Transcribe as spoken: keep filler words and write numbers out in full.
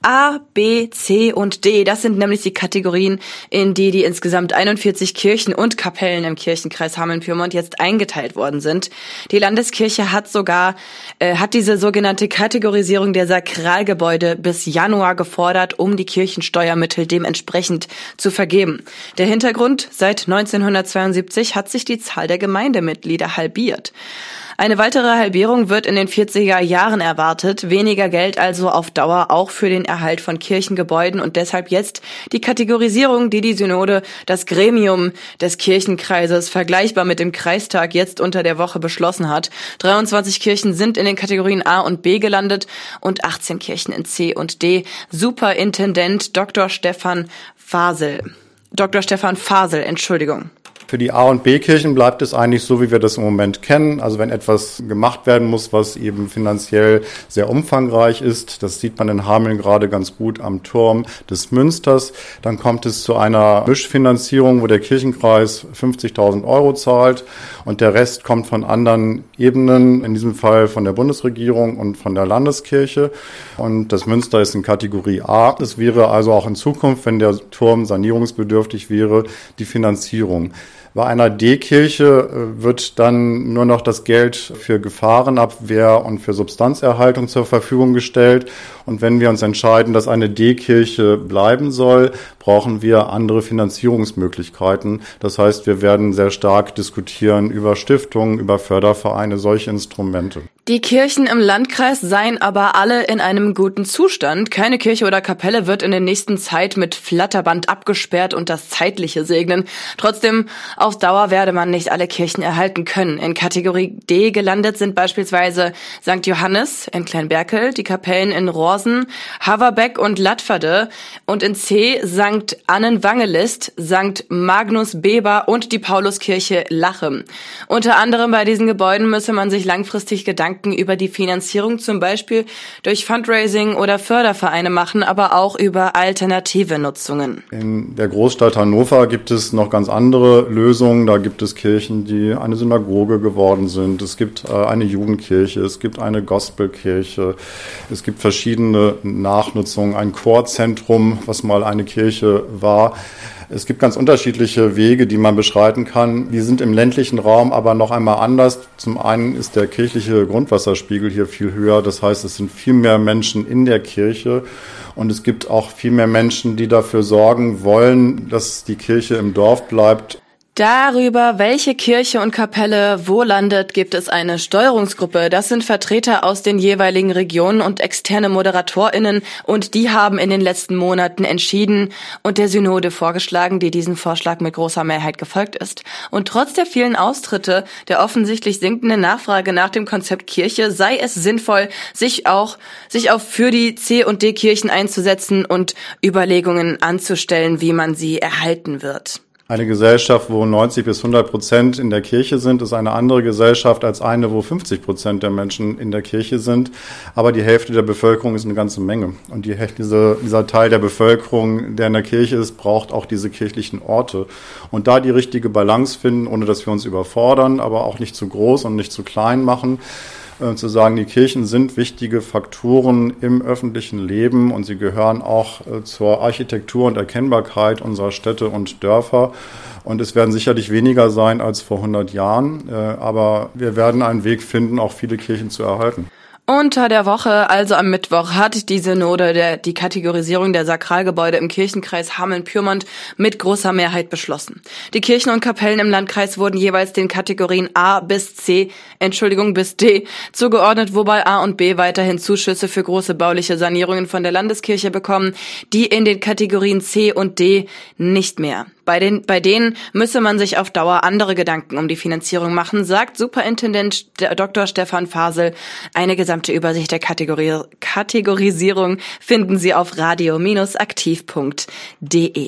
A, B, C und D. Das sind nämlich die Kategorien, in die die insgesamt einundvierzig Kirchen und Kapellen im Kirchenkreis Hameln-Pyrmont jetzt eingeteilt worden sind. Die Landeskirche hat sogar, äh, hat diese sogenannte Kategorisierung der Sakralgebäude bis Januar gefordert, um die Kirchensteuermittel dementsprechend zu vergeben. Der Hintergrund: Seit neunzehnhundertzweiundsiebzig hat sich die Zahl der Gemeindemitglieder halbiert. Eine weitere Halbierung wird in den vierziger Jahren erwartet. Weniger Geld also auf Dauer auch für den Erhalt von Kirchengebäuden und deshalb jetzt die Kategorisierung, die die Synode, das Gremium des Kirchenkreises, vergleichbar mit dem Kreistag, jetzt unter der Woche beschlossen hat. dreiundzwanzig Kirchen sind in den Kategorien A und B gelandet und achtzehn Kirchen in C und D. Superintendent Doktor Stefan Fasel. Doktor Stefan Fasel, Entschuldigung. Für die A- und B-Kirchen bleibt es eigentlich so, wie wir das im Moment kennen. Also wenn etwas gemacht werden muss, was eben finanziell sehr umfangreich ist, das sieht man in Hameln gerade ganz gut am Turm des Münsters, dann kommt es zu einer Mischfinanzierung, wo der Kirchenkreis fünfzigtausend Euro zahlt und der Rest kommt von anderen Ebenen, in diesem Fall von der Bundesregierung und von der Landeskirche. Und das Münster ist in Kategorie A. Es wäre also auch in Zukunft, wenn der Turm sanierungsbedürftig wäre, die Finanzierung. Bei einer D-Kirche wird dann nur noch das Geld für Gefahrenabwehr und für Substanzerhaltung zur Verfügung gestellt. Und wenn wir uns entscheiden, dass eine D-Kirche bleiben soll, brauchen wir andere Finanzierungsmöglichkeiten. Das heißt, wir werden sehr stark diskutieren über Stiftungen, über Fördervereine, solche Instrumente. Die Kirchen im Landkreis seien aber alle in einem guten Zustand. Keine Kirche oder Kapelle wird in der nächsten Zeit mit Flatterband abgesperrt und das Zeitliche segnen. Trotzdem, auf Dauer werde man nicht alle Kirchen erhalten können. In Kategorie D gelandet sind beispielsweise Sankt Johannes in Kleinberkel, die Kapellen in Rorsen, Haverbeck und Lattferde und in C Sankt Annenwangelist, Sankt Magnus Beber und die Pauluskirche Lachem. Unter anderem bei diesen Gebäuden müsse man sich langfristig Gedanken über die Finanzierung zum Beispiel durch Fundraising oder Fördervereine machen, aber auch über alternative Nutzungen. In der Großstadt Hannover gibt es noch ganz andere Lösungen. Da gibt es Kirchen, die eine Synagoge geworden sind. Es gibt äh, eine Jugendkirche, es gibt eine Gospelkirche, es gibt verschiedene Nachnutzungen, ein Chorzentrum, was mal eine Kirche war. Es gibt ganz unterschiedliche Wege, die man beschreiten kann. Die sind im ländlichen Raum aber noch einmal anders. Zum einen ist der kirchliche Grundwasserspiegel hier viel höher. Das heißt, es sind viel mehr Menschen in der Kirche. Und es gibt auch viel mehr Menschen, die dafür sorgen wollen, dass die Kirche im Dorf bleibt. Darüber, welche Kirche und Kapelle wo landet, gibt es eine Steuerungsgruppe. Das sind Vertreter aus den jeweiligen Regionen und externe ModeratorInnen und die haben in den letzten Monaten entschieden und der Synode vorgeschlagen, die diesem Vorschlag mit großer Mehrheit gefolgt ist. Und trotz der vielen Austritte, der offensichtlich sinkenden Nachfrage nach dem Konzept Kirche, sei es sinnvoll, sich auch, sich auch für die C- und D-Kirchen einzusetzen und Überlegungen anzustellen, wie man sie erhalten wird. Eine Gesellschaft, wo neunzig bis hundert Prozent in der Kirche sind, ist eine andere Gesellschaft als eine, wo fünfzig Prozent der Menschen in der Kirche sind. Aber die Hälfte der Bevölkerung ist eine ganze Menge. Und die, diese, dieser Teil der Bevölkerung, der in der Kirche ist, braucht auch diese kirchlichen Orte. Und da die richtige Balance finden, ohne dass wir uns überfordern, aber auch nicht zu groß und nicht zu klein machen, zu sagen, die Kirchen sind wichtige Faktoren im öffentlichen Leben und sie gehören auch zur Architektur und Erkennbarkeit unserer Städte und Dörfer. Und es werden sicherlich weniger sein als vor hundert Jahren, aber wir werden einen Weg finden, auch viele Kirchen zu erhalten. Unter der Woche, also am Mittwoch, hat die Synode der, die Kategorisierung der Sakralgebäude im Kirchenkreis Hameln-Pyrmont mit großer Mehrheit beschlossen. Die Kirchen und Kapellen im Landkreis wurden jeweils den Kategorien A bis C, Entschuldigung, bis D zugeordnet, wobei A und B weiterhin Zuschüsse für große bauliche Sanierungen von der Landeskirche bekommen, die in den Kategorien C und D nicht mehr. Bei den, bei denen müsse man sich auf Dauer andere Gedanken um die Finanzierung machen, sagt Superintendent Doktor Stefan Fasel. Eine gesamte Übersicht der Kategorie, Kategorisierung finden Sie auf radio Bindestrich aktiv Punkt de.